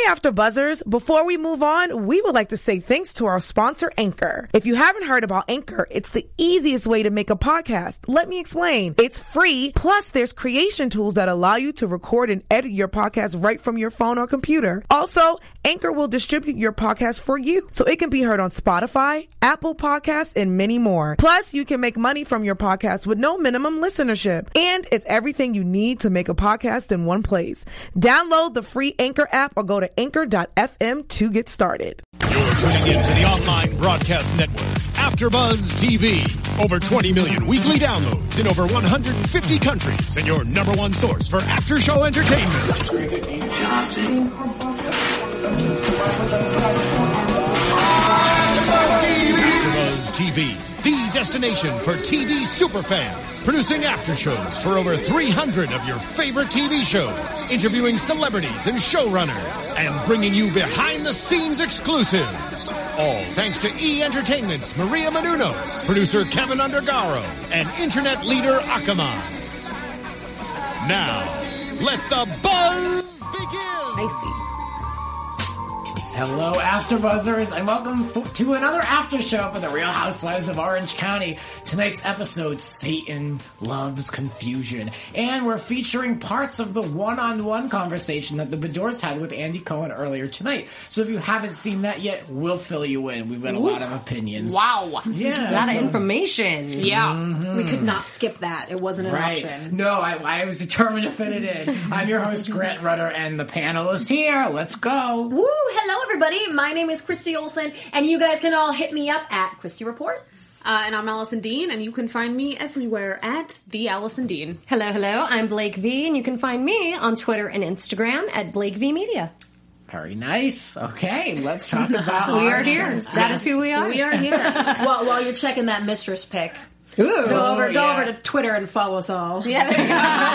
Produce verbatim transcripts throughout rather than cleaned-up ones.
After Buzzers, before we move on, we would like to say thanks to our sponsor, Anchor. If you haven't heard about Anchor, it's the easiest way to make a podcast. Let me explain. It's free, plus there's creation tools that allow you to record and edit your podcast right from your phone or computer. Also, Anchor will distribute your podcast for you, so it can be heard on Spotify, Apple Podcasts, and many more. Plus, you can make money from your podcast with no minimum listenership. And it's everything you need to make a podcast in one place. Download the free Anchor app or go to anchor dot f m to get started. You're tuning in to the online broadcast network, AfterBuzz T V. Over twenty million weekly downloads in over one hundred fifty countries, and your number one source for after-show entertainment. AfterBuzz T V, the destination for T V superfans, producing aftershows for over three hundred of your favorite T V shows, interviewing celebrities and showrunners, and bringing you behind-the-scenes exclusives. All thanks to E! Entertainment's Maria Menounos, producer Kevin Undergaro, and internet leader Akamai. Now, let the buzz begin! I see. Hello, AfterBuzzers, and welcome to another after show for the Real Housewives of Orange County. Tonight's episode, Satan Loves Confusion. And we're featuring parts of the one-on-one conversation that the Bedores had with Andy Cohen earlier tonight. So if you haven't seen that yet, we'll fill you in. We've got a Ooh. lot of opinions. Wow. Yeah. A lot so, of information. Yeah. Mm-hmm. We could not skip that. It wasn't an right. option. No, I, I was determined to fit it in. I'm your host, Grant Rudder, and the panel is here. Let's go. Woo! Hello, everybody. My name is Christy Olsen, and you guys can all hit me up at Christy Reports. Uh, and I'm Allison Dean, and you can find me everywhere at the Allison Dean. Hello, hello. I'm Blake V, and you can find me on Twitter and Instagram at Blake V Media. Very nice. Okay, let's talk about We our are here. shows. That is who we are. We are here. while, while you're checking that mistress pic, Ooh. go over, Oh, go yeah. over to Twitter and follow us all. Yeah, there you go.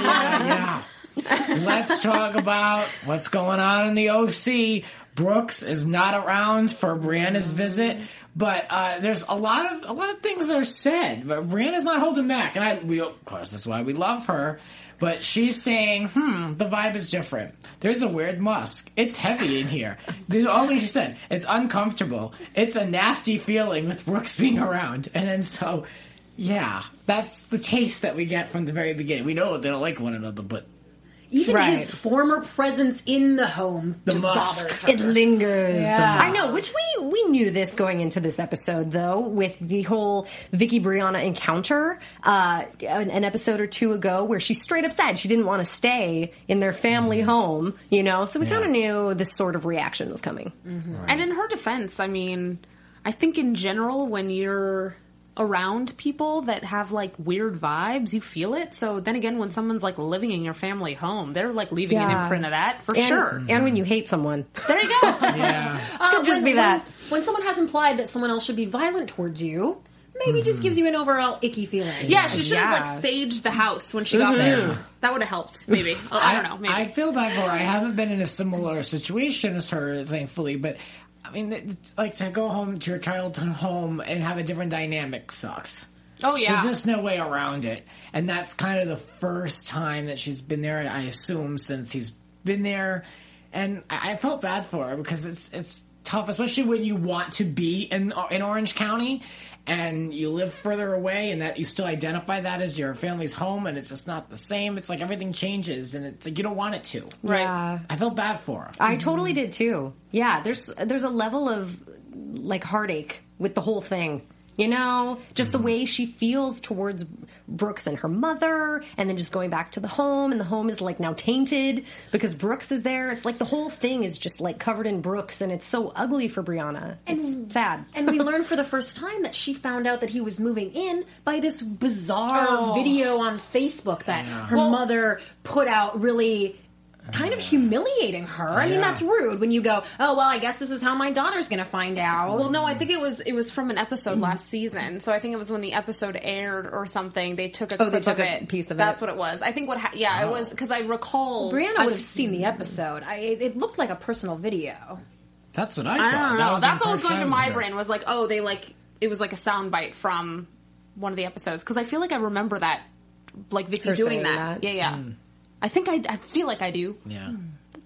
yeah, yeah. Let's talk about what's going on in the O C. Brooks is not around for Brianna's visit, but uh, there's a lot of a lot of things that are said. But Brianna's not holding back, and I, we, of course, that's why we love her. But she's saying, "Hmm, the vibe is different. There's a weird musk. It's heavy in here." There's all she said. It's uncomfortable. It's a nasty feeling with Brooks being around, and then so, yeah, that's the taste that we get from the very beginning. We know they don't like one another, but. Even Right. his former presence in the home The just musk. bothers her. It lingers. Yeah. I know, which we we knew this going into this episode, though, with the whole Vicky Brianna encounter uh, an, an episode or two ago where she straight up said she didn't want to stay in their family mm-hmm. home, you know, so we Yeah. kind of knew this sort of reaction was coming. Mm-hmm. Right. And in her defense, I mean, I think in general, when you're around people that have like weird vibes, you feel it. So then again, when someone's like living in your family home, they're like leaving an Yeah. imprint of that for And, sure. and when you hate someone. There you go. Yeah. Uh, Could just when, be that. When, when someone has implied that someone else should be violent towards you, maybe it just gives you an overall icky feeling. Yeah, she should have Yeah. like saged the house when she got there. That would have helped, maybe. Oh, I don't know. Maybe. I feel bad for her. I haven't been in a similar situation as her, thankfully, but I mean, it's like to go home to your childhood home and have a different dynamic sucks. oh yeah. There's just no way around it. And that's kind of the first time that she's been there, I assume, since he's been there. And I I felt bad for her because it's it's tough, especially when you want to be in in Orange County and you live further away and that you still identify that as your family's home and it's just not the same. It's like everything changes and it's like you don't want it to. Right. Yeah. I felt bad for her. I totally did too. Yeah, there's there's a level of like heartache with the whole thing. You know, just the way she feels towards Brooks and her mother, and then just going back to the home, and the home is like now tainted because Brooks is there. It's like the whole thing is just like covered in Brooks, and it's so ugly for Brianna. It's And- sad. And we learned for the first time that she found out that he was moving in by this bizarre Oh. video on Facebook that her Well- mother put out, really kind of humiliating her. I mean, Yeah. that's rude when you go, oh, well, I guess this is how my daughter's going to find out. Well, no, I think it was it was from an episode last season. So I think it was when the episode aired or something. They took a Oh, they clip took of a it. piece of That's it. what it was. I think what ha- yeah, it was because I recall Brianna I would have seen the episode. I, it, it looked like a personal video. That's what I, I thought. don't That know. was That's the what was going through impression I my was brain was like, oh, they like it was like a soundbite from one of the episodes because I feel like I remember that, like Vicky Her doing saying that. that. Yeah, yeah. I think I, I feel like I do. under. Yeah.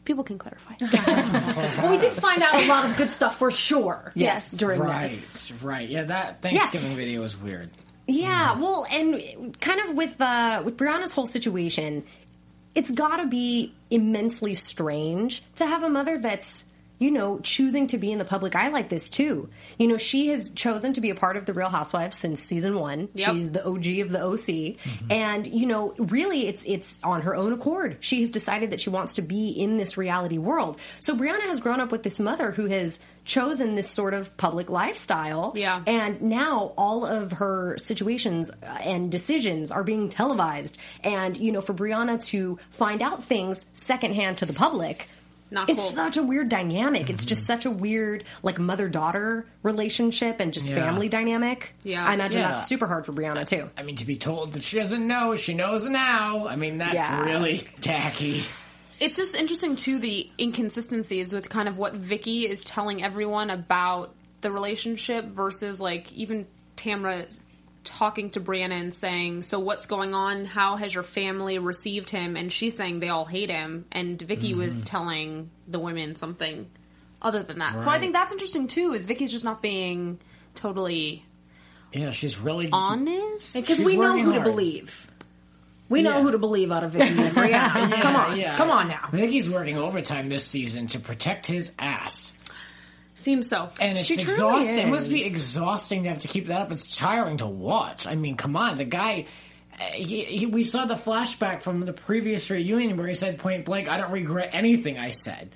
People can clarify. Well, we did find out a lot of good stuff for sure. Yes. during Right, this. right. Yeah, that Thanksgiving video was weird. Yeah, well, and kind of with uh, with Brianna's whole situation, it's got to be immensely strange to have a mother that's, you know, choosing to be in the public eye like this too. You know, she has chosen to be a part of the Real Housewives since season one. Yep. She's the O G of the O C, and you know, really, it's it's on her own accord. She has decided that she wants to be in this reality world. So Brianna has grown up with this mother who has chosen this sort of public lifestyle. Yeah. And now all of her situations and decisions are being televised. And, you know, for Brianna to find out things secondhand to the public Not is cool. such a weird dynamic. Mm-hmm. It's just such a weird, like, mother-daughter relationship and just Yeah. family dynamic. Yeah. I imagine Yeah. that's super hard for Brianna, too. I mean, to be told that she doesn't know, she knows now. I mean, that's Yeah. really tacky. It's just interesting, too, the inconsistencies with kind of what Vicky is telling everyone about the relationship versus, like, even Tamra talking to Brianna and saying, so what's going on? How has your family received him? And she's saying they all hate him. And Vicky Mm-hmm. was telling the women something other than that. So I Right. think that's interesting, too, is Vicky's just not being totally Yeah, she's really honest. Because She's we know working who to hard. believe. We know Yeah. who to believe out of Vicky and Brianna. Yeah, Come on. yeah. Come on now. Vicky's working overtime this season to protect his ass. Seems so. And it's She truly exhausting. It must be is. exhausting to have to keep that up. It's tiring to watch. I mean, come on. The guy, uh, he, he, we saw the flashback from the previous reunion where he said point blank, I don't regret anything I said.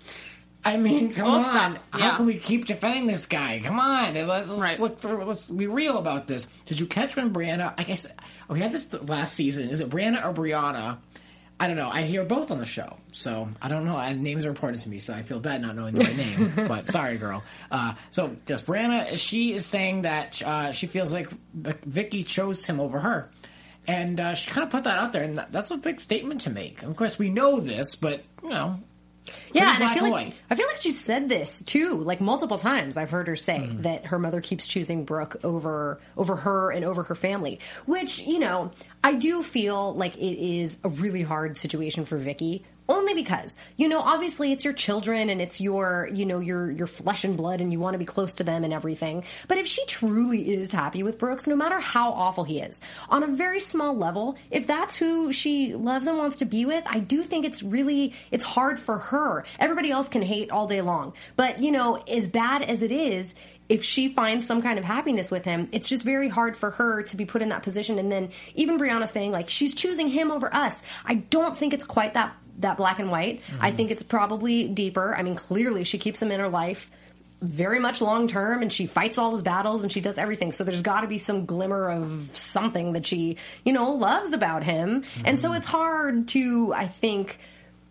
I mean, come Oh, on. stop. How Yeah. can we keep defending this guy? Come on. Let's, Right. look through, let's be real about this. Did you catch when Brianna, I guess, we had this last season. Is it Brianna or Brianna? I don't know. I hear both on the show, so I don't know. And names are important to me, so I feel bad not knowing the right name. But sorry, girl. Uh, so, yes, Brianna, she is saying that uh, she feels like Vicky chose him over her, and uh, she kind of put that out there, and that, that's a big statement to make. Of course, we know this, but you know, Yeah, and black I feel and like white. I feel like she said this too, like multiple times. I've heard her say Mm. that her mother keeps choosing Brooke over over her and over her family, which, you know, I do feel like it is a really hard situation for Vicky. Only because, you know, obviously it's your children and it's your, you know, your your flesh and blood and you want to be close to them and everything. But if she truly is happy with Brooks, no matter how awful he is, on a very small level, if that's who she loves and wants to be with, I do think it's really, it's hard for her. Everybody else can hate all day long. But, you know, as bad as it is, if she finds some kind of happiness with him, it's just very hard for her to be put in that position. And then even Brianna saying, like, she's choosing him over us. I don't think it's quite that that black and white. Mm-hmm. I think it's probably deeper. I mean, clearly she keeps him in her life very much long term, and she fights all his battles and she does everything. So there's got to be some glimmer of something that she, you know, loves about him. Mm-hmm. And so it's hard to, I think,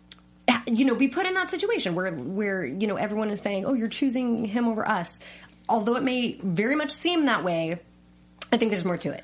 you know, be put in that situation where, where, you know, everyone is saying, oh, you're choosing him over us. Although it may very much seem that way, I think there's more to it.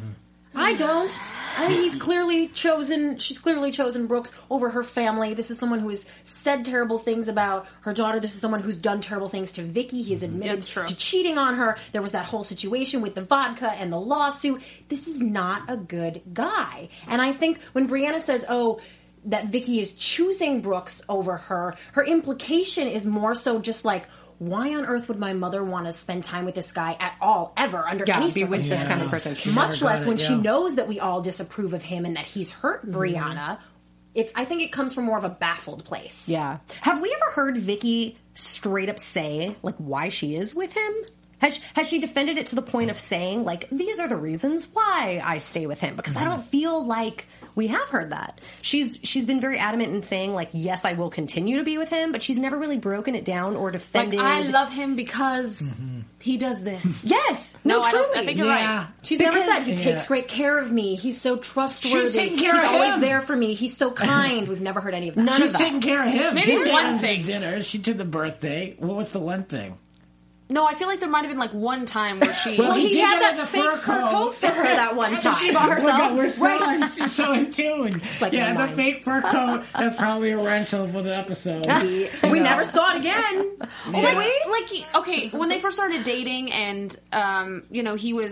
I don't. I mean, he's clearly chosen, she's clearly chosen Brooks over her family. This is someone who has said terrible things about her daughter. This is someone who's done terrible things to Vicky. He has admitted That's true. to cheating on her. There was that whole situation with the vodka and the lawsuit. This is not a good guy. And I think when Brianna says, oh, that Vicky is choosing Brooks over her, her implication is more so just like, why on earth would my mother want to spend time with this guy at all, ever, under Yeah, any be with this circumstances? kind of person. She Much never got less it, when she yeah. knows that we all disapprove of him and that he's hurt Brianna. It's. I think it comes from more of a baffled place. Yeah. Have we ever heard Vicky straight up say, like, why she is with him? Has, has she defended it to the point of saying, like, these are the reasons why I stay with him? Because I don't feel like we have heard that. She's she's been very adamant in saying, like, yes, I will continue to be with him, but she's never really broken it down or Like, defended. I love him because he does this. Yes. No, No, I truly. don't- I think you're Yeah. right. She's Because- never said he Yeah. takes great care of me. He's so trustworthy. She's taking care He's of always him. there for me. He's so kind. We've never heard any of that. None She's of that. taking care of him. Maybe She one did thing. dinner. She did the birthday. What was the one thing? No, I feel like there might have been like one time where she. Well, Well, he, He did had get that the fake fur fur coat. coat for her that one time. she bought herself. Oh my God, we're so, Right. so in tune. like yeah, my the mind. fake fur coat. That's probably a rental for the episode. We never saw it again. Like, like, okay, when they first started dating, and um, you know, he was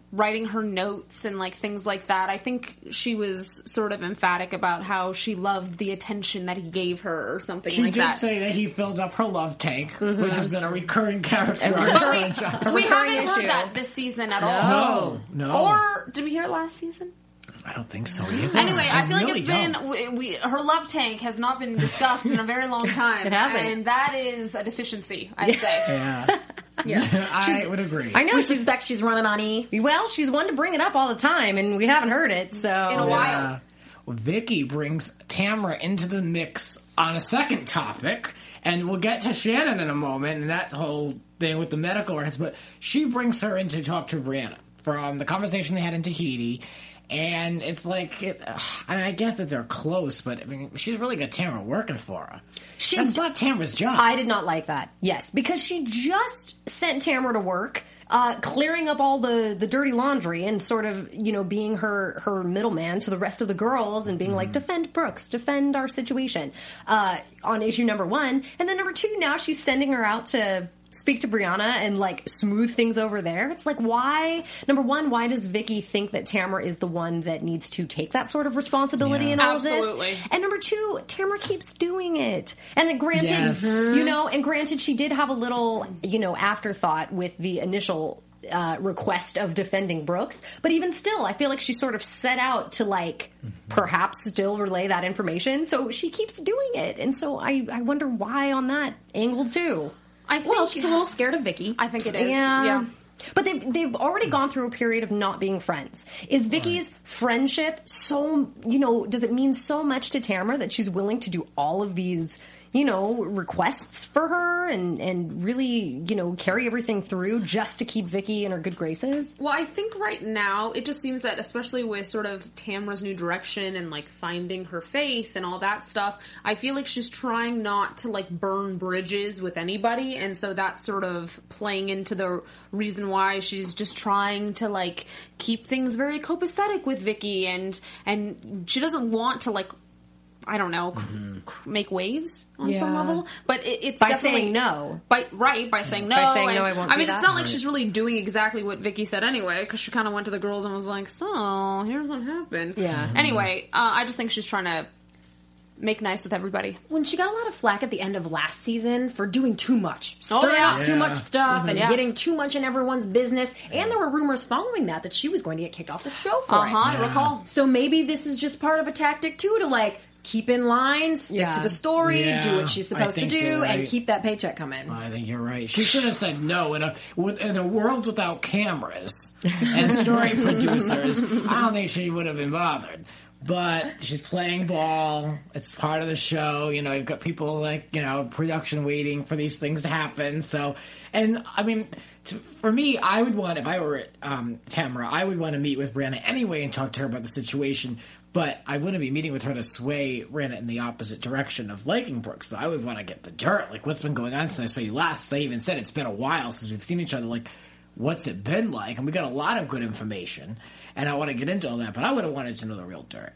writing her notes and like things like that. I think she was sort of emphatic about how she loved the attention that he gave her or something She like did that. say that he filled up her love tank, mm-hmm. which has been a recurring character on But this we, franchise. we haven't issue. heard that this season at all. No, no. Or did we hear it last season? I don't think so either. Anyway, I, feel really like it's don't. been we, we her love tank has not been discussed in a very long time. It hasn't. And that is a deficiency, I'd say. Yeah. Yes. I would agree. I know she suspects she's running on E. Well, she's one to bring it up all the time, and we haven't heard it, so... In a while. Uh, Vicky brings Tamra into the mix on a second topic, and we'll get to Shannon in a moment and that whole thing with the medical records, but she brings her in to talk to Brianna from the conversation they had in Tahiti. And it's like, it, uh, I mean, I get that they're close, but I mean, she's really got Tamra working for her. She, That's not Tamra's job. I did not like that. Yes, because she just sent Tamra to work, uh, clearing up all the, the dirty laundry and sort of, you know, being her, her middleman to the rest of the girls and being like, defend Brooks, defend our situation, uh, on issue number one. And then number two, now she's sending her out to speak to Brianna and like smooth things over there. It's like, why? Number one, why does Vicky think that Tamra is the one that needs to take that sort of responsibility Yeah. in all Absolutely. of this? And number two, Tamra keeps doing it. And granted, Yes. you know, and granted, she did have a little, you know, afterthought with the initial uh, request of defending Brooks. But even still, I feel like she sort of set out to like perhaps still relay that information. So she keeps doing it. And so I, I wonder why on that angle too. I think Well, she's a little scared of Vicky. I think it is. Yeah. Yeah. But they've, they've already gone through a period of not being friends. Is Vicky's friendship so, you know, does it mean so much to Tamra that she's willing to do all of these, you know, requests for her and, and really, you know, carry everything through just to keep Vicky in her good graces? Well, I think right now it just seems that, especially with sort of Tamra's new direction and like finding her faith and all that stuff, I feel like she's trying not to like burn bridges with anybody, and so that's sort of playing into the reason why she's just trying to like keep things very copacetic with Vicky, and and she doesn't want to like, I don't know, mm-hmm. cr- make waves on Yeah. some level. But it, it's By definitely, saying no. By, right, by saying no. By saying and, no, I won't I do mean, that. it's not like Right. she's really doing exactly what Vicky said anyway, because she kind of went to the girls and was like, so, here's what happened. Yeah. Anyway, uh, I just think she's trying to make nice with everybody. When she got a lot of flack at the end of last season for doing too much, Oh, stirring yeah. up too Yeah. much stuff and Yeah. getting too much in everyone's business, and there were rumors following that that she was going to get kicked off the show for Uh-huh, it. I recall. So maybe this is just part of a tactic too to like keep in line, stick Yeah. to the story, Yeah, do what she's I supposed to think do, you're and right. keep that paycheck coming. I think you're right. She should have said no. In a with- in a world without cameras and story producers, I don't think she would have been bothered. But she's playing ball. It's part of the show. You know, you've got people like, you know, production waiting for these things to happen. So, and I mean, to, for me, I would want, if I were um, Tamra, I would want to meet with Brianna anyway and talk to her about the situation. But I wouldn't be meeting with her to sway Brianna in the opposite direction of liking Brooks. Though I would want to get the dirt. Like, what's been going on since I saw you last? They even said it's been a while since we've seen each other. Like, what's it been like? And we got a lot of good information. And I want to get into all that, but I would have wanted to know the real dirt.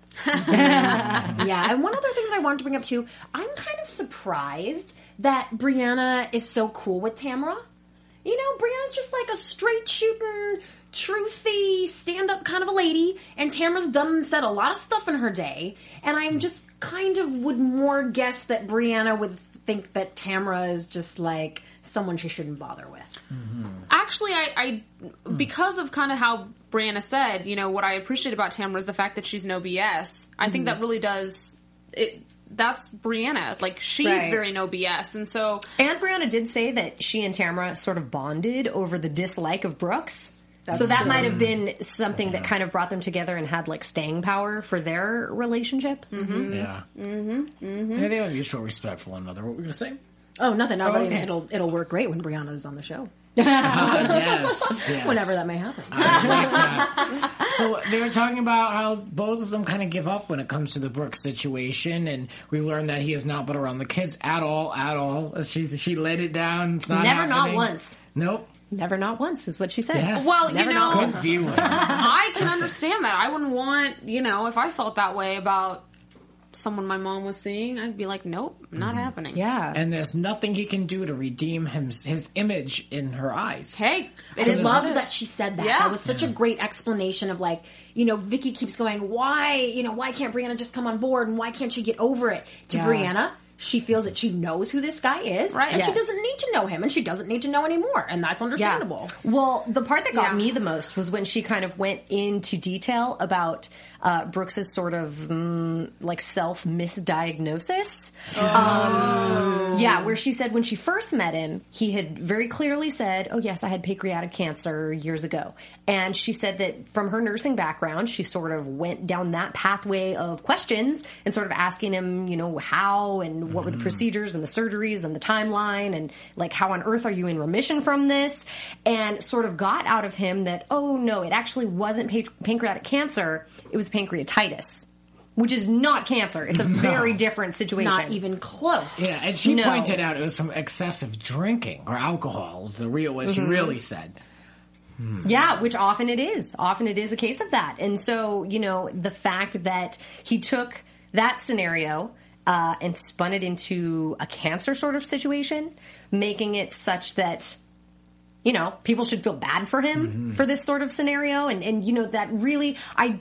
Yeah, and one other thing that I wanted to bring up too, I'm kind of surprised that Brianna is so cool with Tamra. You know, Brianna's just like a straight shooting, truthy, stand up kind of a lady, and Tamra's done and said a lot of stuff in her day, and I'm just kind of would more guess that Brianna would think that Tamra is just like someone she shouldn't bother with. Actually, I, I because of kind of how Brianna said, you know, what I appreciate about Tamra is the fact that she's no B S. I think that really does it. That's Brianna. Like, she's Right. very no B S, and so And Brianna did say that she and Tamra sort of bonded over the dislike of Brooks. so that might have been something that kind of brought them together and had like staying power for their relationship. Mm-hmm. Yeah. Mm-hmm. mm-hmm. Yeah, they have mutual respect for one another. What were we going to say? Oh, nothing. No, Oh, but okay. it'll it'll work great when Brianna's on the show. Ah, yes, yes. Whenever that may happen. So they were talking about how both of them kind of give up when it comes to the Brooks situation, and we learned that he has not been around the kids at all, at all. She she laid it down. It's not Never, not happening. once. Nope. Never, not once is what she said. Yes. well, you Never, know, not Good once. viewing. I can understand that. I wouldn't want, you know, if I felt that way about someone my mom was seeing, I'd be like, nope, not happening. Yeah. And there's nothing he can do to redeem him, his image in her eyes. Hey, I it is loved what it is. that she said that. Yeah. That was such a great explanation of like, you know, Vicky keeps going, why, you know, why can't Brianna just come on board and why can't she get over it? To Yeah. Brianna, she feels that she knows who this guy is, Right. and she Yes. doesn't need to know him, and she doesn't need to know anymore, and that's understandable. Well, the part that got Yeah. me the most was when she kind of went into detail about uh, Brooks's sort of mm, like self misdiagnosis. Um, yeah, where she said when she first met him, he had very clearly said, "Oh yes, I had pancreatic cancer years ago," and she said that from her nursing background, she sort of went down that pathway of questions and sort of asking him, you know, how and what were the procedures and the surgeries and the timeline and like how on earth are you in remission from this, and sort of got out of him that, oh no, it actually wasn't pa- pancreatic cancer, it was pancreatitis, which is not cancer. It's a very different situation. Not even close. Yeah, and she No. pointed out it was from excessive drinking or alcohol. Was the real what she really said. Yeah, which often it is. Often it is a case of that. And so, you know, the fact that he took that scenario uh, and spun it into a cancer sort of situation, making it such that, you know, people should feel bad for him mm-hmm. for this sort of scenario. And, and, you know, that really, I,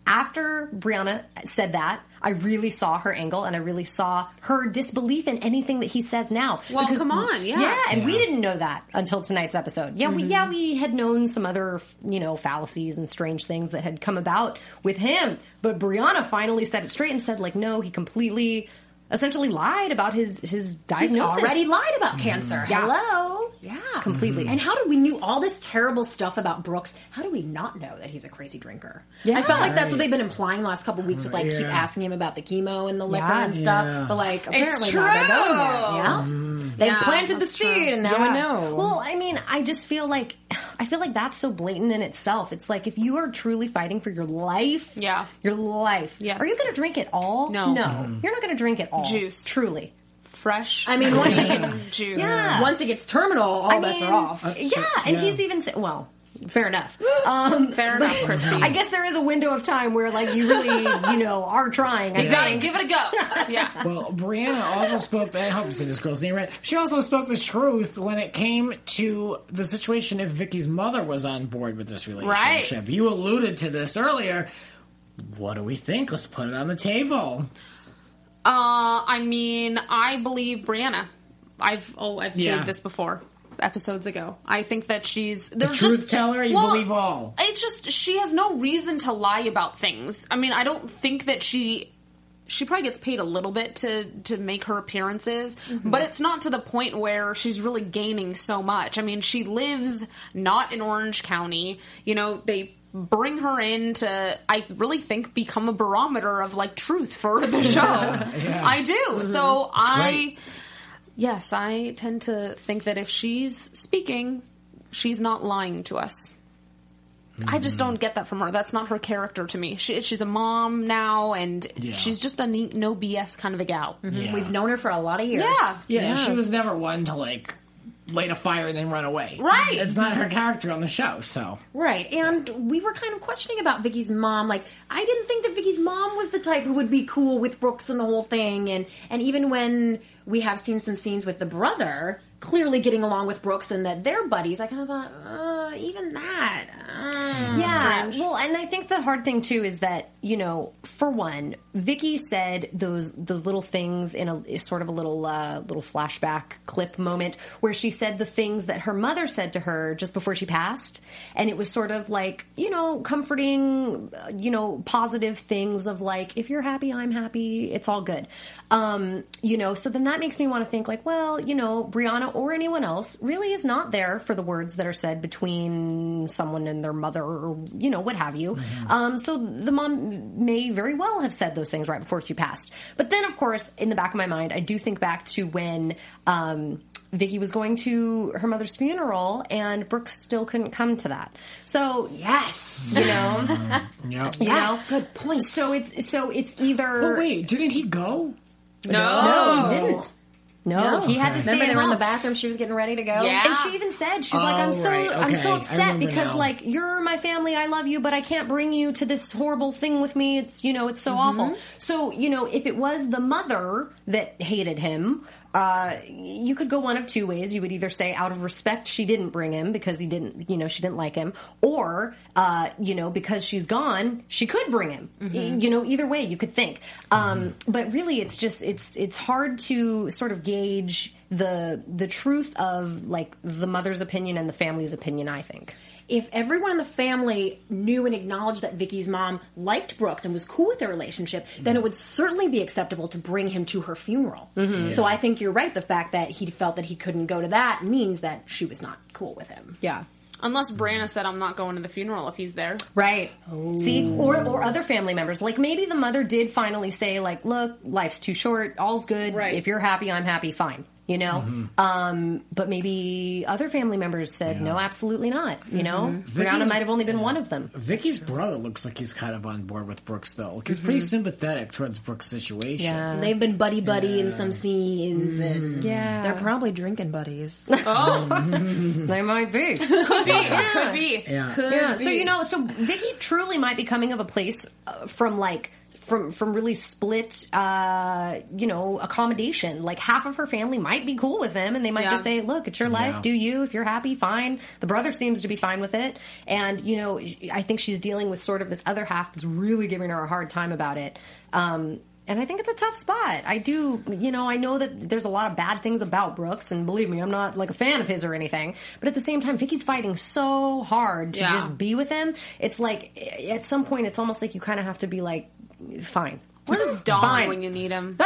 after Brianna said that, I really saw her angle and I really saw her disbelief in anything that he says now. Well, Because- come on, yeah. Yeah, and Yeah. we didn't know that until tonight's episode. Yeah, we yeah, we had known some other, you know, fallacies and strange things that had come about with him. But Brianna finally set it straight and said, like, no, he completely essentially lied about his his He's diagnosis. already lied about cancer. Yeah. Hello. Yeah. Completely. And how did we knew all this terrible stuff about Brooks? How do we not know that he's a crazy drinker? Yeah. I felt like that's what they've been implying the last couple of weeks with like keep Yeah. asking him about the chemo and the liquor Yeah. and stuff. Yeah. But like apparently true. now they're going there. Yeah. They Yeah, planted the that's true. seed and now Yeah. we know. Well, I mean, I just feel like I feel like that's so blatant in itself. It's like if you are truly fighting for your life, Yeah. your life. Yes. Are you going to drink it all? No. no, Mhm. you're not going to drink it all. Juice. Truly. Fresh. I mean, once it green gets juice. Yeah. once it gets terminal, all I bets mean, are off. Yeah, and Yeah. he's even sa- well. Fair enough. Um, Fair enough, Christy. I guess there is a window of time where, like, you really, you know, are trying. I You gotta think. give it a go. Yeah. Well, Brianna also spoke, I hope I say this girl's name right, she also spoke the truth when it came to the situation if Vicky's mother was on board with this relationship. You alluded to this earlier. What do we think? Let's put it on the table. Uh, I mean, I believe Brianna. I've oh, I've Yeah. stated this before, episodes ago. I think that she's The there's truth just, teller, you well, believe all. It's just she has no reason to lie about things. I mean, I don't think that she. She probably gets paid a little bit to to make her appearances, but it's not to the point where she's really gaining so much. I mean, she lives not in Orange County. You know, they bring her in to, I really think, become a barometer of like truth for the show. I do. So I, great. yes, I tend to think that if she's speaking, she's not lying to us. I just don't get that from her. That's not her character to me. She, she's a mom now, and Yeah. she's just a neat, no B S kind of a gal. Yeah. We've known her for a lot of years. Yeah. Yeah, she was never one to, like, light a fire and then run away. Right. It's not her character on the show, so. Right, and we were kind of questioning about Vicky's mom. Like, I didn't think that Vicky's mom was the type who would be cool with Brooks and the whole thing. And, and even when we have seen some scenes with the brother clearly getting along with Brooks and that they're buddies, I kind of thought, uh, even that. Uh, Yeah, Strange. well, and I think the hard thing too is that, you know, for one, Vicky said those those little things in a sort of a little uh, little flashback clip moment where she said the things that her mother said to her just before she passed, and it was sort of like, you know, comforting, uh, you know, positive things of like, if you're happy, I'm happy, it's all good, um, you know. So then that makes me want to think like, well, you know, Brianna or anyone else really is not there for the words that are said between someone and their mother or, you know, what have you. Mm-hmm. Um, so the mom may very well have said those things right before she passed. But then, of course, in the back of my mind, I do think back to when um, Vicky was going to her mother's funeral and Brooks still couldn't come to that. So, yes, you know, Yeah. you know, good point. So it's so it's either Oh, wait, didn't he go? No. no, he didn't. No, he had to stay Remember at they were in home. the bathroom. She was getting ready to go. Yeah. And she even said, she's like, Oh, I'm so, right. I'm so Okay. I upset remember because now. like, you're my family, I love you, but I can't bring you to this horrible thing with me. It's, you know, it's so awful. So, you know, if it was the mother that hated him, uh, you could go one of two ways. You would either say out of respect she didn't bring him because he didn't, you know, she didn't like him, or, uh, you know, because she's gone, she could bring him. You know, either way you could think. Um, but really it's just, it's, it's hard to sort of gauge the, the truth of like the mother's opinion and the family's opinion, I think. If everyone in the family knew and acknowledged that Vicky's mom liked Brooks and was cool with their relationship, then it would certainly be acceptable to bring him to her funeral. So I think you're right. The fact that he felt that he couldn't go to that means that she was not cool with him. Yeah. Unless Brianna said, I'm not going to the funeral if he's there. Right. See, or or other family members. Like maybe the mother did finally say, like, look, life's too short, all's good. Right. If you're happy, I'm happy, fine. You know? Um, but maybe other family members said, no, absolutely not. You know? Brianna might have only been one of them. Vicky's brother looks like he's kind of on board with Brooks, though. He's pretty sympathetic towards Brooks' situation. Yeah. They've been buddy buddy in some scenes, and Yeah. they're probably drinking buddies. They might be. Could be. Could be. Yeah. Could Yeah. be. So, you know, so Vicky truly might be coming of a place uh, from like, from from really split, uh, you know, accommodation. Like half of her family might be cool with him, and they might Yeah. just say, "Look, it's your life. Yeah. Do you? If you're happy, fine." The brother seems to be fine with it, and you know, I think she's dealing with sort of this other half that's really giving her a hard time about it. Um, and I think it's a tough spot. I do, you know, I know that there's a lot of bad things about Brooks, and believe me, I'm not like a fan of his or anything. But at the same time, Vicky's fighting so hard to Yeah. just be with him. It's like at some point, it's almost like you kind of have to be like, fine. Where's Dawn Fine. when you need him?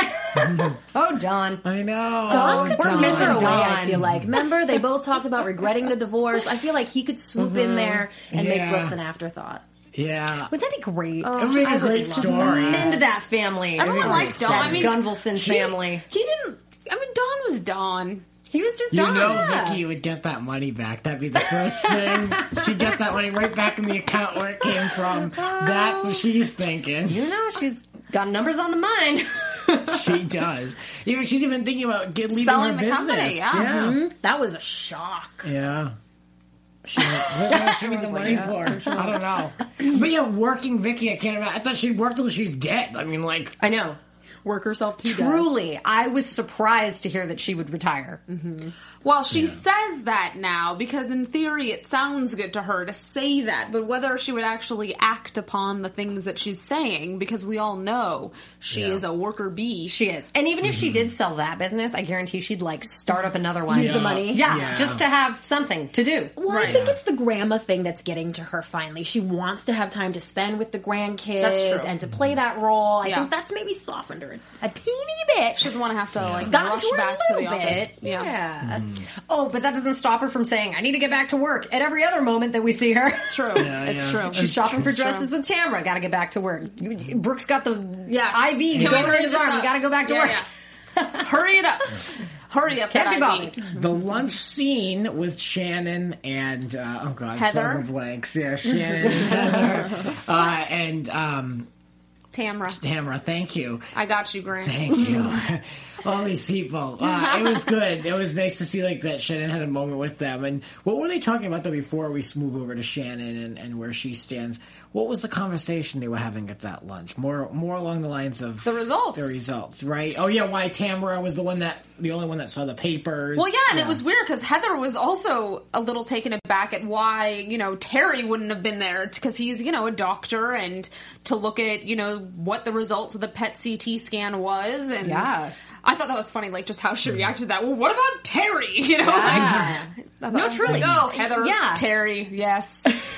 Oh, Dawn. I know. Dawn could we're swoop missing her away, Dawn. I feel like. Remember, they both talked about regretting the divorce. I feel like he could swoop in there and Yeah. make Brooks an afterthought. Yeah. Would that be great? It would be a great story. Into that family. Everyone liked Dawn. That I mean, Gunvalson he- family. He didn't. I mean, Dawn was Dawn. He was just You Dawn. know yeah. Vicky would get that money back. That'd be the first thing. She'd get that money right back in the account where it came from. That's what she's thinking. You know, she's got numbers on the mind. She does. Even she's even thinking about get, leaving Selling her the business. company, yeah. Yeah. Mhm. That was a shock. Yeah. She, what did she need the money for? I don't know. But yeah, working Vicky, I can't imagine. I thought she'd work till she's dead. I mean, like, I know. Work herself to death. Truly, I was surprised to hear that she would retire. Well, she says that now because in theory it sounds good to her to say that, but whether she would actually act upon the things that she's saying, because we all know she Yeah. is a worker bee. She is. And even if she did sell that business, I guarantee she'd like start up another one. Use the money. Yeah, Yeah. just to have something to do. Well, I think it's the grandma thing that's getting to her finally. She wants to have time to spend with the grandkids That's true. and to play that role. I Yeah. think that's maybe softened her a teeny bit. She doesn't want to have to like gotten rush to her back a to the little office. bit. Yeah. Oh, but that doesn't stop her from saying, I need to get back to work at every other moment that we see her. True. Yeah, it's yeah. true. She's shopping for It's true. dresses with Tamara. Got to get back to work. Brooks got the Yeah. I V Can we going in hurry his this arm. up? You got to go back to Yeah, work. yeah. Hurry it up. Hurry up. Can't that be I V. bothered. the lunch scene with Shannon and, uh, oh god, Heather? fill in the blanks. Yeah, Shannon and Heather. Uh, and, um, Tamara. Tamara, thank you. I got you, Grant. Thank you. All these people. Uh, it was good. It was nice to see like that Shannon had a moment with them. And what were they talking about though before we move over to Shannon and, and where she stands? What was the conversation they were having at that lunch? More more along the lines of The results. The results, right? Oh yeah, why Tamara was the one that the only one that saw the papers. Well, yeah, and it was weird because Heather was also a little taken aback at why, you know, Terry wouldn't have been there because he's, you know, a doctor and to look at, you know, what the results of the P E T C T scan was. And Yeah. I thought that was funny, like, just how she reacted to that. Well, what about Terry? You know, like, I thought No, it was truly. like, oh, Heather, Yeah. Terry, yes.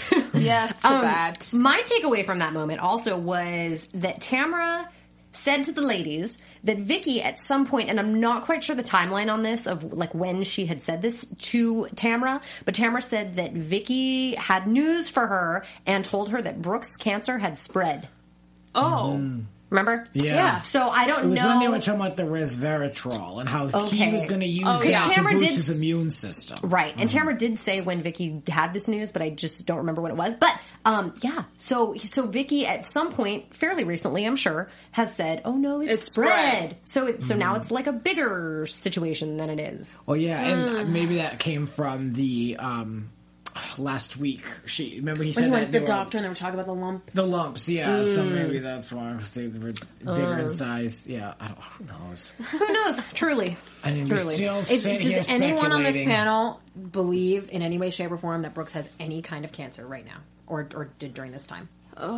yes to Um, that. My takeaway from that moment also was that Tamara said to the ladies that Vicky at some point, and I'm not quite sure the timeline on this of like when she had said this to Tamara, but Tamara said that Vicky had news for her and told her that Brooks' cancer had spread. Oh. Remember? Yeah. Yeah. So I don't It was know. when they were talking about the resveratrol and how Okay. he was going to use Oh, it yeah. to Tamara boost did- his immune system. Right. And Tamara did say when Vicky had this news, but I just don't remember when it was. But um, yeah. So so Vicky at some point, fairly recently, I'm sure, has said, "Oh no, it's, It's spread." spread. So it so now it's like a bigger situation than it is. Well, yeah, and maybe that came from the um, last week. She remember he said When he that went to they the were- doctor and they were talking about the lump. the lumps. Yeah, so maybe that's why they were bigger Uh. in size. Yeah, I don't. Who knows? Who knows? Truly. I mean, we're Truly. still Is, sitting here does anyone on this speculating. panel believe in any way, shape, or form that Brooks has any kind of cancer right now, or or did during this time?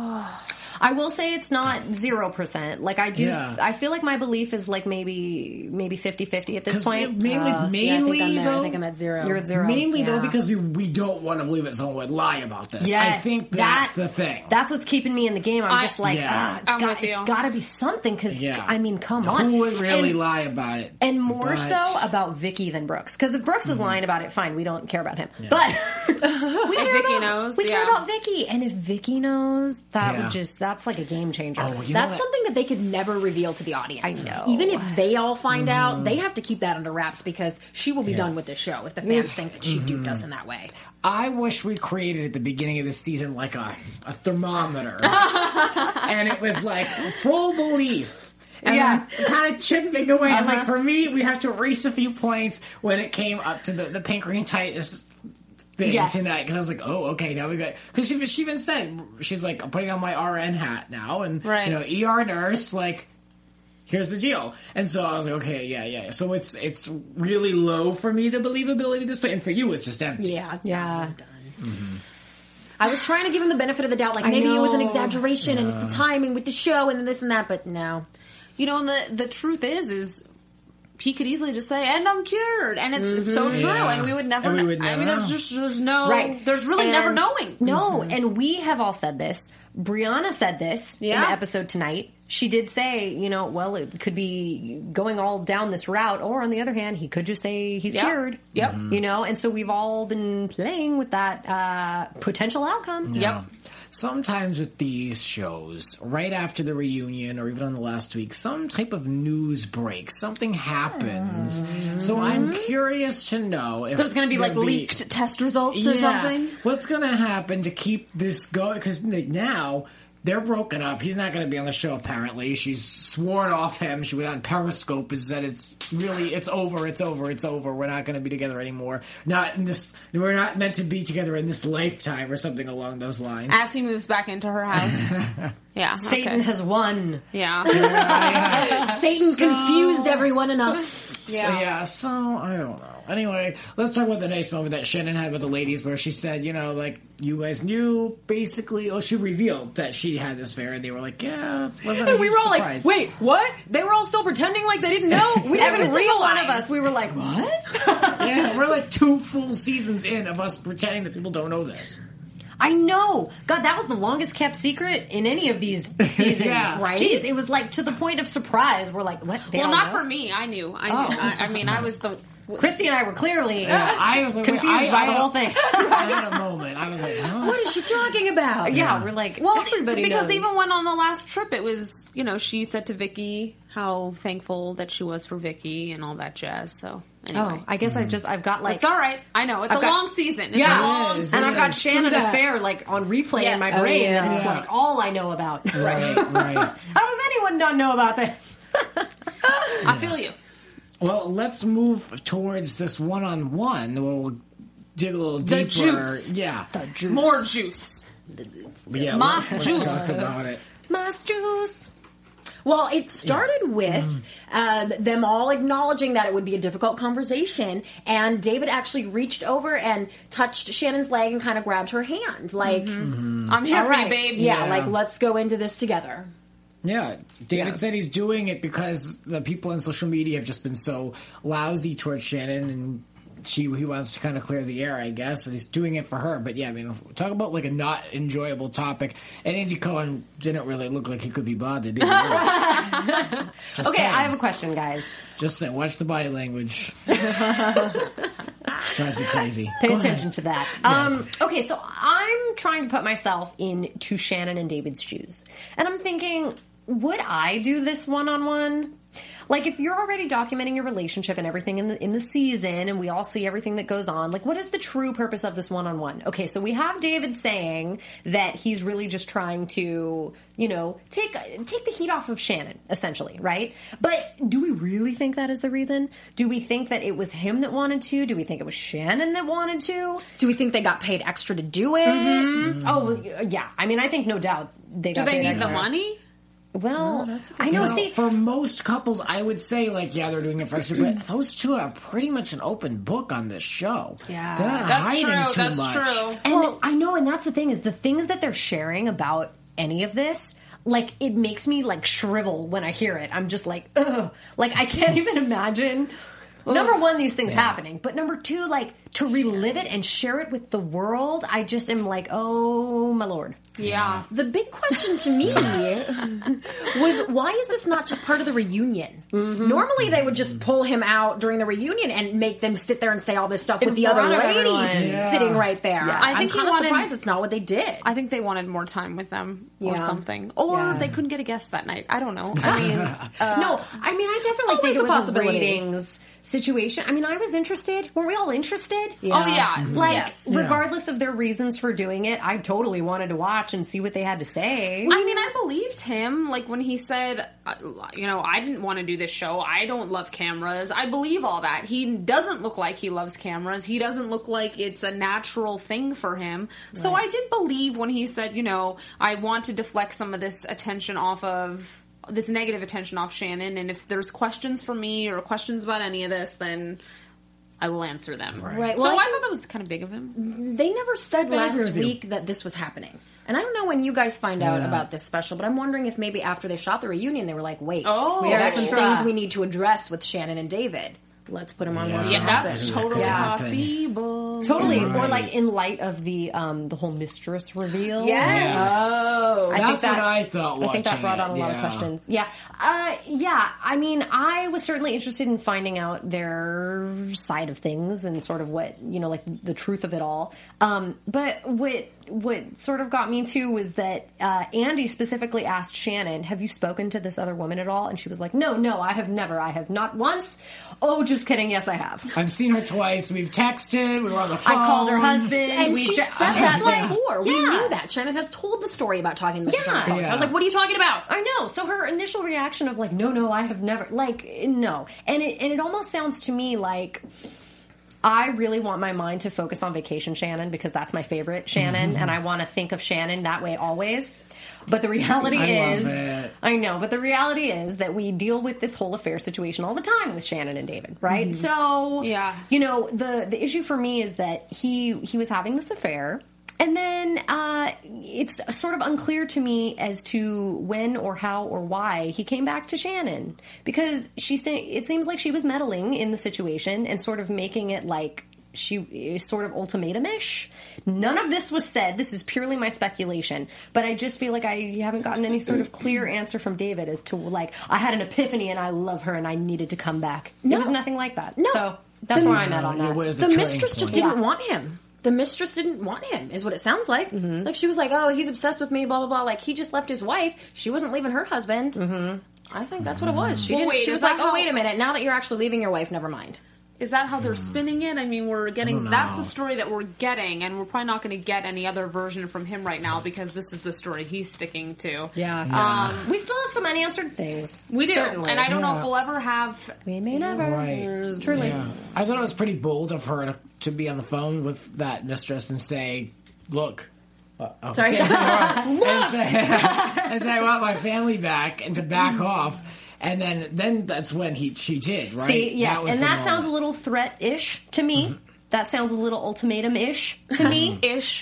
I will say it's not zero percent. Like I do, Yeah. I feel like my belief is like maybe maybe fifty-fifty at this 'Cause point. mainly, Uh, see, mainly I think I'm, though, at, I think I'm at zero. You're at zero. mainly though Yeah. because we we don't want to believe that someone would lie about this. Yes, I think that- that's the thing. That's what's keeping me in the game. I'm I- just like, Yeah. ah, it's I'm got, with you. it's got to be something because Yeah. I mean, come on, Who would really and, lie about it? and more But- so about Vicky than Brooks. Because if Brooks Mm-hmm. is lying about it, fine, we don't care about him. But we care Vicky about, knows, we care yeah. about Vicky, and if Vicky knows, that Yeah. would just that's like a game changer. Oh, you know That's what? something that they could never reveal to the audience. I know. Even if they all find out, they have to keep that under wraps because she will be Yeah. done with the show if the fans think that she duped us in that way. I wish we created at the beginning of the season like a, a thermometer. And it was like full belief. And Yeah. then kind of chipping away. And like for me, we have to erase a few points when it came up to the, the pancreatitis thing Yes. tonight. Because I was like, oh, okay, now we got... Because she, she even said, she's like, I'm putting on my R N hat now. And, Right. you know, E R nurse, like... Here's the deal, and so I was like, okay, yeah, yeah. So it's it's really low for me, the believability of this, but and for you, it's just empty. Yeah, Yeah. I was trying to give him the benefit of the doubt, like I maybe it was an know. exaggeration and it's the timing with the show and this and that, but no. You know, and the the truth is, is he could easily just say, "And I'm cured," and it's, it's so true, Yeah. and we would never. And we kn- would I never mean, there's know. just there's no, Right. there's really And- never knowing. No, and we have all said this. Brianna said this in Yeah. the episode tonight. She did say, you know, well, it could be going all down this route, or on the other hand, he could just say he's Yep. cured. Yep. You know, and so we've all been playing with that uh, potential outcome. Yep. Sometimes with these shows, right after the reunion or even on the last week, some type of news breaks. Something happens. So I'm curious to know if There's going to be like there'll be- leaked test results or Yeah. something. What's going to happen to keep this going? Because now they're broken up. He's not going to be on the show, apparently. She's sworn off him. She went on Periscope and said it's really, it's over, it's over, it's over. We're not going to be together anymore. Not in this, we're not meant to be together in this lifetime or something along those lines. As he moves back into her house. Yeah. Satan okay. has won. Yeah. Satan confused everyone enough. So, yeah, so I don't know. Anyway, let's talk about the nice moment that Shannon had with the ladies where she said, you know, like, you guys knew basically, oh, she revealed that she had this affair, and they were like, yeah, it wasn't a And we huge were all surprise. like, wait, what? They were all still pretending like they didn't know? We didn't Every even single one realize. of us, we were like, what? Yeah, we're like two full seasons in of us pretending that people don't know this. I know. God, that was the longest kept secret in any of these seasons, Yeah. right? Jeez, it was like to the point of surprise. We're like, what? They Well, don't not know? for me. I knew. I knew. Oh. I, I mean, I was the. Christy and I were clearly Yeah, I was like, confused I, by I, the whole thing. I had a moment. I was like, huh? What is she talking about? Yeah, we're like, Well, everybody because knows. even when on the last trip, it was, you know, she said to Vicky how thankful that she was for Vicky and all that jazz. So anyway, Oh, I guess I've just I've got like it's all right. I know it's I've a got- long season. It's yeah, a long is. season. and I've got It's Shannon that. Affair like on replay Yes. in my Oh, brain, yeah. and it's Yeah. like all I know about. Right, right. How does anyone not know about this? I feel you. Well, let's move towards this one-on-one. We'll dig a little The deeper. juice. Yeah. More juice. Yeah, Moth let's, juice. let's talk about it. Mas juice. Well, it started with um, them all acknowledging that it would be a difficult conversation, and David actually reached over and touched Shannon's leg and kind of grabbed her hand, like, I'm here "All for right, you, babe. yeah, Yeah. like let's go into this together." Yeah, David Yeah. said he's doing it because the people on social media have just been so lousy towards Shannon, and she he wants to kind of clear the air, I guess. And he's doing it for her. But yeah, I mean, talk about like a not enjoyable topic. And Andy Cohen didn't really look like he could be bothered. Did he? Really? Just Okay, saying. I have a question, guys. Just saying, watch the body language. Drives you crazy. Pay Go attention ahead. to that. Um, okay, so I'm trying to put myself into Shannon and David's shoes. And I'm thinking, would I do this one-on-one? Like, if you're already documenting your relationship and everything in the in the season, and we all see everything that goes on, like, what is the true purpose of this one-on-one? Okay, so we have David saying that he's really just trying to, you know, take take the heat off of Shannon, essentially, right? But do we really think that is the reason? Do we think that it was him that wanted to? Do we think it was Shannon that wanted to? Do we think they got paid extra to do it? Mm-hmm. Oh, yeah. I mean, I think no doubt they got Do they paid need extra. the money? Well, I You know. know, See, for most couples, I would say, like, yeah, they're doing it for extra, but those two are pretty much an open book on this show. Yeah. They're not That's hiding true. too That's much. true. and I know, and that's the thing is the things that they're sharing about any of this. Like, it makes me, like, shrivel when I hear it. I'm just like, ugh. Like, I can't even imagine, number one, these things happening. But number two, like, to relive it and share it with the world, I just am like, oh, my Lord. Yeah. The big question to me was, why is this not just part of the reunion? Mm-hmm. Normally, they would just pull him out during the reunion and make them sit there and say all this stuff In with the other front of ladies everyone. Yeah. sitting right there. I think I'm he kind of wanted- surprised it's not what they did. I think they wanted more time with them or Yeah. something. Or Yeah. they couldn't get a guest that night. I don't know. I mean, uh, No, I mean, I definitely Always think it a was a possibility. ratings situation. I mean, I was interested. Weren't we all interested? oh yeah, Like, yes. regardless of their reasons for doing it, I totally wanted to watch and see what they had to say. I mean, I believed him. Like when he said, uh, you know, I didn't want to do this show. I don't love cameras. I believe all that. He doesn't look like he loves cameras. He doesn't look like it's a natural thing for him. So I did believe when he said, you know, I want to deflect some of this attention off of this negative attention off Shannon. And if there's questions for me or questions about any of this, then I will answer them. Right. So Well, I I, think- thought that was kind of big of him. They never said agree last with you. week that this was happening. And I don't know when you guys find out Yeah. about this special, but I'm wondering if maybe after they shot the reunion, they were like, wait, Oh, we have some extra. things we need to address with Shannon and David. Let's put them on one. Yeah, that's totally Yeah. possible. Totally, or Right. like in light of the um the whole mistress reveal. Yes. Oh. I That's think that, what I thought. I think that watching brought it, on a lot of yeah. questions. Yeah, uh, yeah. I mean, I was certainly interested in finding out their side of things and sort of what you know, like the truth of it all. Um, but what what sort of got me too was that uh, Andy specifically asked Shannon, "Have you spoken to this other woman at all?" And she was like, "No, no, I have never. I have not once." Oh, just kidding. Yes, I have. I've seen her twice. We've texted. We were on the phone. I called her husband. And we she ju- said that everything. before. We Yeah. knew that. Shannon has told the story about talking to Mister Yeah. John Cohen. So I was Yeah. like, what are you talking about? I know. So her initial reaction of like, no, no, I have never, like, no, and it and it almost sounds to me like I really want my mind to focus on Vacation Shannon because that's my favorite Shannon, and I want to think of Shannon that way always. But the reality I is, love it. I know, but the reality is that we deal with this whole affair situation all the time with Shannon and David, right? So, Yeah. you know, the the issue for me is that he he was having this affair. And then uh, it's sort of unclear to me as to when or how or why he came back to Shannon, because she sa- it seems like she was meddling in the situation and sort of making it like she is sort of ultimatum-ish. None of this was said. This is purely my speculation, but I just feel like I haven't gotten any sort of clear answer from David as to like I had an epiphany and I love her and I needed to come back. No. It was nothing like that. No. So that's The- where I'm at on Yeah, that. where's The, turning mistress just point? didn't Yeah. want him. The mistress didn't want him, is what it sounds like. Mm-hmm. Like she was like, "Oh, he's obsessed with me." Blah blah blah. Like he just left his wife. She wasn't leaving her husband. Mm-hmm. I think that's what it was. She Well, didn't. wait, she is was that like, "Oh, how- wait a minute. Now that you're actually leaving your wife, never mind." Is that how they're spinning it? I mean, we're getting don't that's know. the story that we're getting, and we're probably not going to get any other version from him right now because this is the story he's sticking to. Yeah. Um, we still have some unanswered things. we do, Certainly. and I don't know if Yeah. we'll ever have. We may never. Right. Truly. Yeah. I thought it was pretty bold of her to, to be on the phone with that mistress and say, "Look." Uh, oh, Sorry. say it to her and, say, and say, "I want my family back," and to back off. And then, then that's when he she did, right? See, yes, That was and the that moment. sounds a little threat-ish to me. That sounds a little ultimatum-ish to me. Ish.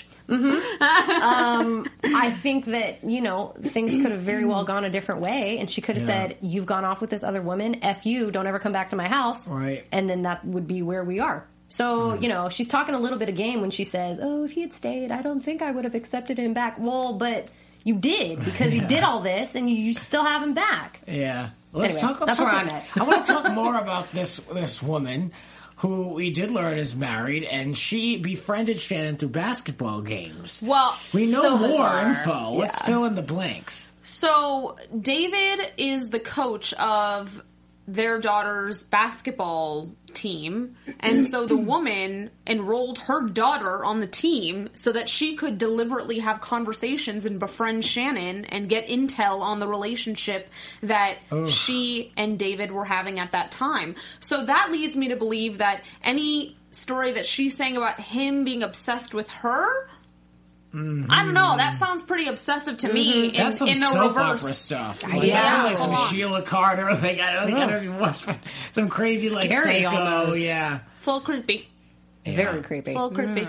I think that, you know, things could have very well gone a different way, and she could have Yeah. said, "You've gone off with this other woman, F you, don't ever come back to my house." Right. And then that would be where we are. So, you know, she's talking a little bit of game when she says, "Oh, if he had stayed, I don't think I would have accepted him back." Well, but you did, because he did all this, and you still have him back. Yeah. Let's Anyway, talk. Let's that's where talk, I'm at. I want to talk more about this this woman. who we did learn is married, and she befriended Shannon through basketball games. Well, We know so more bizarre. info. Let's Yeah. fill in the blanks. So David is the coach of their daughter's basketball team, and so the woman enrolled her daughter on the team so that she could deliberately have conversations and befriend Shannon and get intel on the relationship that she and David were having at that time. So that leads me to believe that any story that she's saying about him being obsessed with her, Mm-hmm. I don't know. That sounds pretty obsessive to me. In, That's some in the soap reverse opera stuff. Like, Yeah. that's like some Hold on. Sheila Carter. Like, I don't think I don't even watch some crazy like Scary psycho. almost. Yeah. It's a little creepy. Very creepy. It's a little creepy.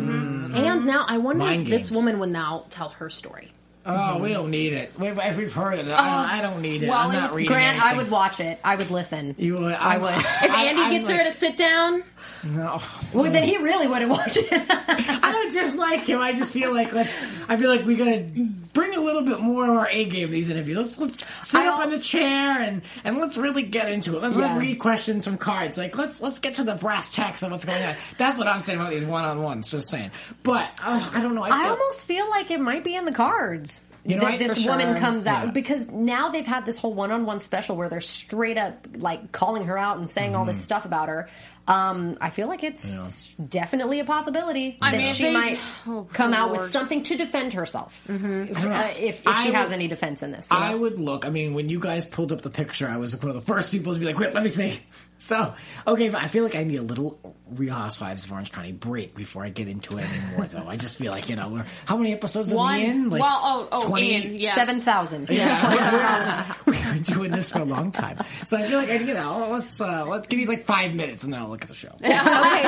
And now I wonder Mind if this games. woman will now tell her story. Oh, we don't need it. We've, we've heard it. I, don't, I don't need it. well, I'm it not would- reading Grant, I anything. would watch it. I would listen. You would. I I'm- would. If I- Andy I'm gets like- her to sit down, No. well, then he really wouldn't watch it. I don't dislike him. I just feel like let's. I feel like we gotta bring a little bit more of our A game in these interviews. Let's let's sit I up al- on the chair and and let's really get into it. Let's Yeah. not read questions from cards. Like let's let's get to the brass tacks of what's going on. That's what I'm saying about these one on ones. Just saying. But oh, I don't know. I, I feel, almost feel like it might be in the cards. You know, that I- this for woman sure. comes out Yeah. because now they've had this whole one-on-one special where they're straight up like calling her out and saying all Mm-hmm. this stuff about her. Um, I feel like it's definitely a possibility I that mean, she they- might oh, come good out with Lord. something to defend herself if, I don't know. uh, if, if I she has would- any defense in this. you I know? would look. I mean, when you guys pulled up the picture, I was one of the first people to be like, "Wait, let me see." So, okay, but I feel like I need a little Real Housewives of Orange County break before I get into it anymore. Though I just feel like you know, we're, how many episodes One. are we in? Like well, oh, oh, twenty. Ian, yes. Seven thousand. Yeah, we've been doing this for a long time, so I feel like I, you know, let's uh, let's give you like five minutes and then I'll look at the show. Okay,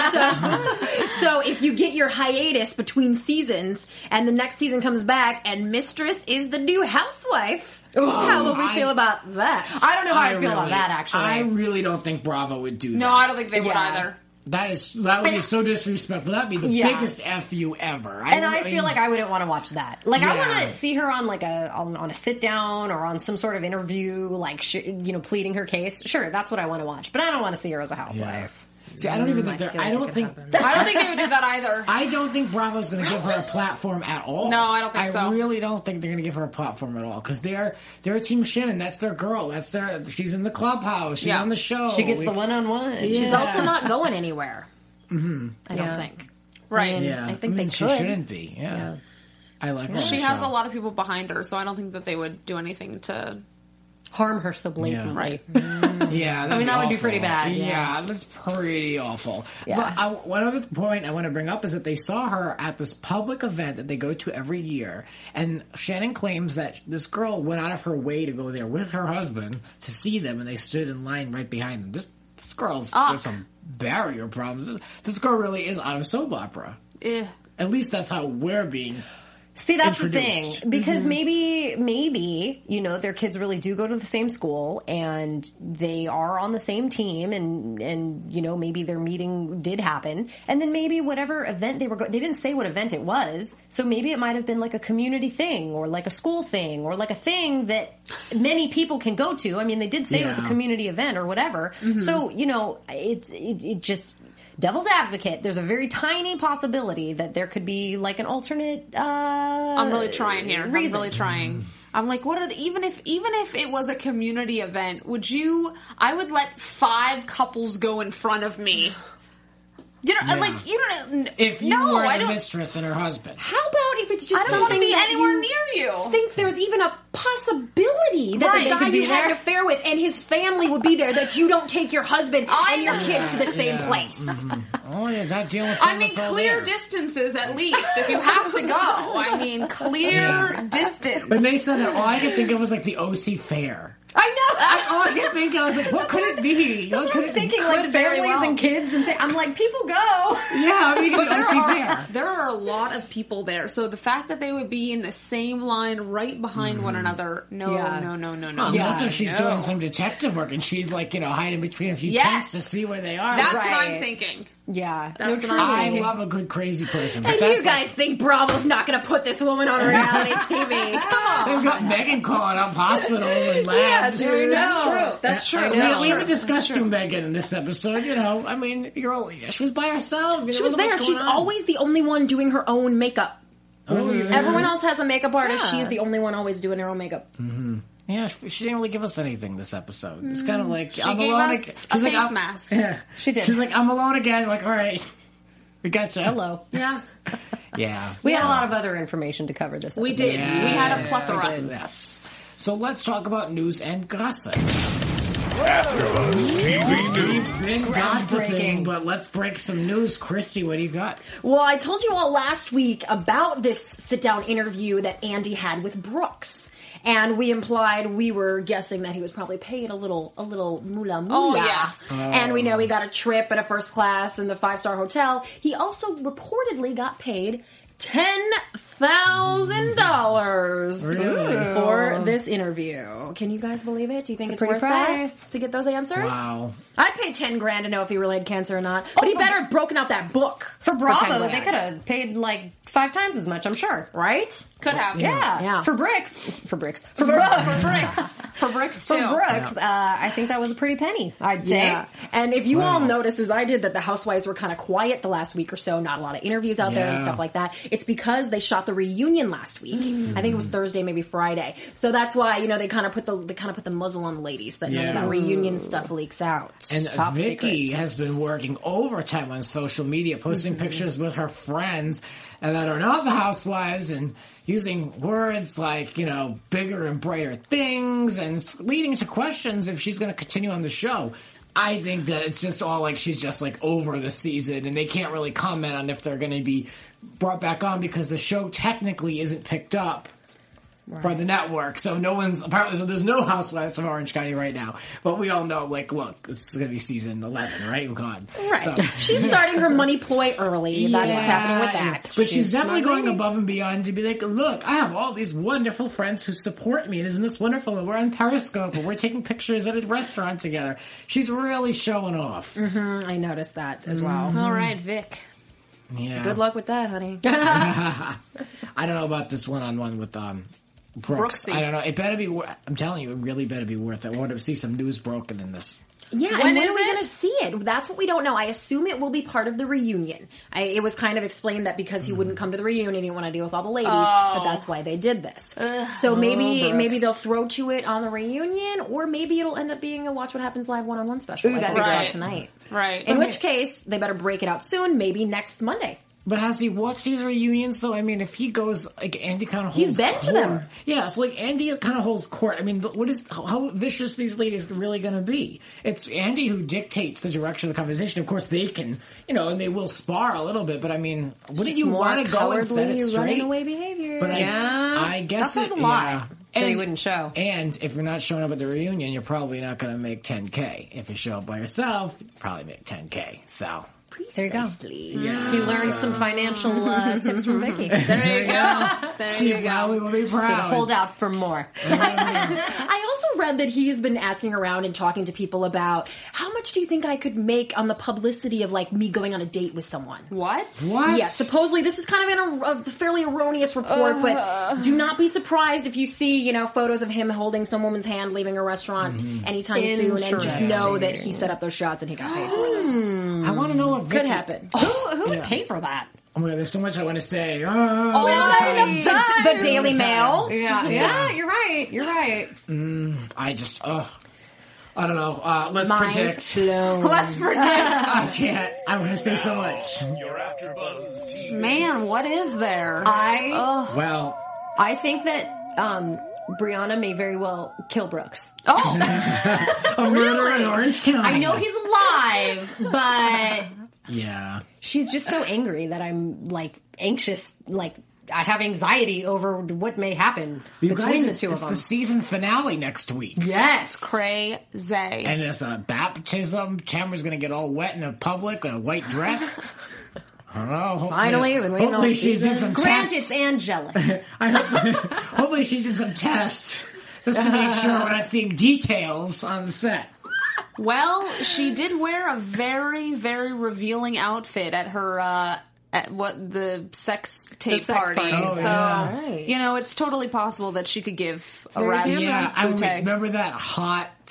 so so if you get your hiatus between seasons and the next season comes back and Mistress is the new housewife, how will we I- feel about that? I don't know how I, feel really, about that actually. I really don't think Bravo would do that. No, I don't think they would Yeah. either. That is that would be so disrespectful. That'd be the Yeah. biggest F you ever. and I mean, feel like I wouldn't want to watch that. Like I Yeah. want to see her on like a on, on a sit down or on some sort of interview, like sh- you know, pleading her case. Sure, that's what I want to watch. But I don't want to see her as a housewife. See, I don't even think I they're. feel I like it don't could think. happen. I don't think they would do that either. I don't think Bravo's going to give her a platform at all. No, I don't think I so. really don't think they're going to give her a platform at all because they're they're Team Shannon. That's their girl. That's their. She's in the clubhouse. She's Yeah. on the show. She gets We- the one on one. She's Yeah. also not going anywhere. Mm-hmm. I don't Yeah. think. Right. I mean, Yeah, I think mean, they she could. shouldn't be. Yeah, Yeah. I like her. on She the has show. a lot of people behind her, so I don't think that they would do anything to. Harm her so blatantly. Right. Yeah, I mean, that would be pretty bad, yeah. that's pretty awful. Yeah. But I, one other point I want to bring up is that they saw her at this public event that they go to every year, and Shannon claims that this girl went out of her way to go there with her husband to see them, and they stood in line right behind them. This this girl's Ugh. got some barrier problems. This, this girl really is out of soap opera. Eh. At least that's how we're being. See, that's the Introduced. thing. Because maybe, maybe, you know, their kids really do go to the same school and they are on the same team and, and, you know, maybe their meeting did happen. And then maybe whatever event they were going, they didn't say what event it was. So maybe it might have been like a community thing or like a school thing or like a thing that many people can go to. I mean, they did say it was a Yeah. community event or whatever. So, you know, it's, it, it just, devil's advocate, there's a very tiny possibility that there could be like an alternate uh I'm really trying here. reason. I'm really trying. I'm like, what are the, even if even if it was a community event, would you? I would let five couples go in front of me. You know, Yeah. like you don't. If you no, were I the don't. mistress and her husband. How about if it's just I don't want to something be that anywhere you near you. think there's even a possibility that Right. the guy Could be you had there. an affair with and his family would be there, that you don't take your husband I and your know. kids to the same Yeah. place. Oh yeah, that deal with I someone mean, that's all clear there. distances at least. If you have to go, I mean, clear distance. When they said that, all I could think of was like the O C fair. I know. That's all I could think of. I was like, what could it be? That's What what could I'm it thinking, be? like Could very families well. and kids and th- I'm like, people go. Yeah, I mean, But the there O C are fair. there are a lot of people there, so the fact that they would be in the same line right behind one another, no, Yeah. no, no, no, no. Unless if she's no. doing some detective work and she's like, you know, hiding between a few Yes. tents to see where they are. That's what I'm Right. thinking. Yeah. That's what truly. I'm I thinking. love a good crazy person. But And that's you guys think Bravo's not going to put this woman on reality T V? Come on. They've got Megan calling up hospitals and labs. dude, That's no. true. That's true. I I know. know. We haven't discussed you, Megan, in this episode. You know, I mean, you're all, she was by herself. She was there. She's always the only one doing her own makeup. Oh, yeah. Everyone else has a makeup artist. Yeah. She's the only one always doing her own makeup. Mm-hmm. Yeah, she, she didn't really give us anything this episode. It's kind of like, She I'm gave alone us again. a She's like, face I'm- mask. Yeah. She did. She's like, I'm alone again. I'm like, all right. We got you. Hello. Yeah. Yeah. We had so- a lot of other information to cover this episode. We did. We had a plethora. Yes. So let's talk about news and gossip. AfterBuzz T V News. We've been gossiping, Groundbreaking. but let's break some news. Christy, what do you got? Well, I told you all last week about this sit-down interview that Andy had with Brooks. And we implied we were guessing that he was probably paid a little, a little moolah moolah. Oh, yes. And we know he got a trip at a first class in the five-star hotel. He also reportedly got paid ten thousand dollars Really? for this interview. Can you guys believe it? Do you think It's it's, a pretty worth price. that to get those answers? Wow. I'd pay ten grand to know if he really had cancer or not. But he better have broken out that book For ten Bravo, grand. they could have paid like five times as much, I'm sure. right? Could have. Yeah. Yeah. For bricks. For bricks. For, For Brooks. bricks. For bricks, For too. Brooks, uh, I think that was a pretty penny, I'd say. Yeah. And if you Wow. all noticed, as I did, that the housewives were kind of quiet the last week or so, not a lot of interviews out there and Yeah. stuff like that, it's because they shot the reunion last week. I think it was Thursday, maybe Friday. So that's why, you know, they kind of put the they kind of put the muzzle on the ladies so that none Yeah. of that reunion stuff leaks out. And Top Vicky secrets. has been working overtime on social media, posting pictures with her friends and that are not the housewives and using words like, you know, bigger and brighter things and it's leading to questions if she's going to continue on the show. I think that it's just all like she's just like over the season and they can't really comment on if they're going to be brought back on because the show technically isn't picked up for the network. So no one's apparently so there's no Housewives of Orange County right now. But we all know like look, this is gonna be season eleven, right? Oh god. Right. So, She's starting her money ploy early. That's what's happening with yeah, that. But she's, definitely smart going lady. above and beyond to be like, look, I have all these wonderful friends who support me and isn't this wonderful? And we're on Periscope and we're taking pictures at a restaurant together. She's really showing off. Mm, I noticed that as well. All right, Vic. Yeah. Good luck with that, honey. I don't know about this one on one with um Brooks. Brooksy. I don't know. It better be. wor- I'm telling you, it really better be worth it. I want to see some news broken in this. Yeah, When and when is are we it? going to see it? That's what we don't know. I assume it will be part of the reunion. I, it was kind of explained that because he wouldn't come to the reunion, he didn't want to deal with all the ladies, Oh. but that's why they did this. So maybe Brooks. maybe they'll throw to it on the reunion, or maybe it'll end up being a Watch What Happens Live one-on-one special Ooh, like that'd we be saw great. tonight. Right. In which case, they better break it out soon, maybe next Monday. But has he watched these reunions though? I mean, if he goes, like Andy kind of holds He's been court. to them. Yeah, so like Andy kind of holds court. I mean, what is how, how vicious these ladies really going to be? It's Andy who dictates the direction of the conversation. Of course, they can, you know, and they will spar a little bit. But I mean, wouldn't you More want to go and set it cowardly, straight? running away behavior. But I, Yeah. I guess That says it, a lot yeah. that he wouldn't show. And if you're not showing up at the reunion, you're probably not going to make ten K. If you show up by yourself, you probably make ten K. So. There you go. Yeah. He learned some financial uh, tips from Vicky. There you go. There She you go. probably will be So proud. hold out for more. I also read that he's been asking around and talking to people about how much do you think I could make on the publicity of like me going on a date with someone? What? What? Yes, supposedly this is kind of in a, a fairly erroneous report, but do not be surprised if you see, you know, photos of him holding some woman's hand leaving a restaurant anytime soon, and just know that he set up those shots and he got paid for them. I want to know what Vicky, Could happen. Who, who would pay for that? Oh my god, there's so much I want to say. Oh, The Daily Mail. Yeah, yeah, you're right. You're right. I just, oh, I don't know. Uh, let's Mind's predict. blown. Let's predict. I can't. I want to say so much. Your AfterBuzz T V. Man, what is there? I Well, I think that um, Brianna may very well kill Brooks. Oh, a murder in Orange County. I know he's alive, but Yeah. she's just so angry that I'm like anxious, like I have anxiety over what may happen You between guys, the it's, two it's of the them. season finale next week. Yes, crazy. And it's a baptism. Tamara's going to get all wet in the public in a white dress. I don't know. Hopefully, Finally, we've been waiting hopefully all she did season. some Grant, tests. it's angelic. I hope, hopefully she did some tests just to make sure we're not seeing details on the set. Well, she did wear a very, very revealing outfit at her, uh, at what, the sex tape sex party. party. Oh, so, yeah. Right. you know, it's totally possible that she could give a very rat's Tamara. Yeah, I bootay. remember that hot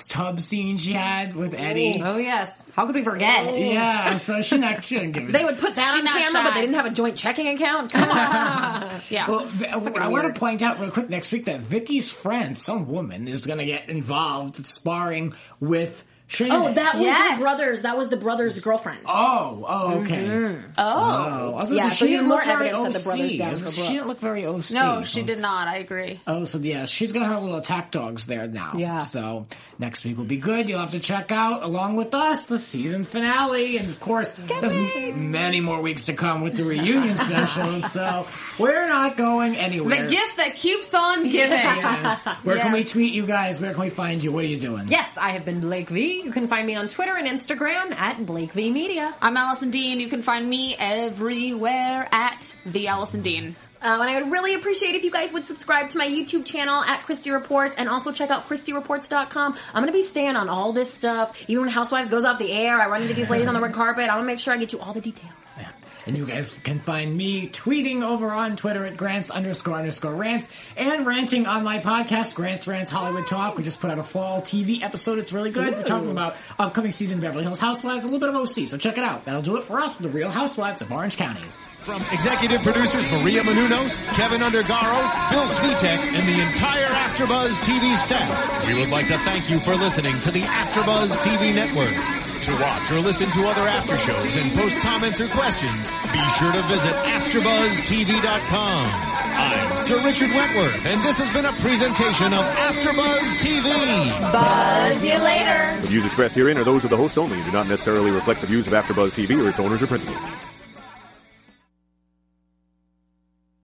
tub scene she had with Eddie. Oh yes, how could we forget? Yeah, so she not she didn't give it. They would put that She on not camera, but shy. they didn't have a joint checking account. Come on. Yeah. Well, I want to point out real quick next week that Vicky's friend, some woman, is going to get involved sparring with Shannon. Oh, that was Yes. the brothers. That was the brothers' girlfriend. Oh, oh, okay. Mm-hmm. Oh, I was gonna Yeah, say, so she even didn't more look very evidence that the O C. brothers down I was for gonna say, Brooks. She didn't look very O C. No, so- she did not. I agree. Oh, so yeah, she's got her little attack dogs there now. Yeah. So next week will be good. You'll have to check out, along with us, the season finale. And of course, there's many more weeks to come with the reunion specials. So we're not going anywhere. The gift that keeps on giving. Yes. Where can we Yes. tweet you guys? Where can we find you? What are you doing? Yes, I have been Blake V. You can find me on Twitter and Instagram at Blake V Media. I'm Allison Dean. You can find me everywhere at the Allison Dean. Um, and I would really appreciate if you guys would subscribe to my YouTube channel at Christy Reports and also check out Christy Reports dot com. I'm going to be staying on all this stuff. Even when Housewives goes off the air, I run into these ladies on the red carpet. I want to make sure I get you all the details. Yeah. And you guys can find me tweeting over on Twitter at Grants underscore underscore rants and ranting on my podcast, Grants Rants Hollywood Talk. We just put out a fall T V episode. It's really good. We're talking about upcoming season of Beverly Hills Housewives, a little bit of O C. So check it out. That'll do it for us for the Real Housewives of Orange County. From executive producers Maria Menounos, Kevin Undergaro, Phil Svitek, and the entire AfterBuzz T V staff, we would like to thank you for listening to the AfterBuzz T V network. To watch or listen to other after shows and post comments or questions, be sure to visit after buzz T V dot com. I'm Sir Richard Wentworth, and this has been a presentation of AfterBuzz T V. Buzz you later. The views expressed herein are those of the hosts only and do not necessarily reflect the views of AfterBuzz T V or its owners or principals.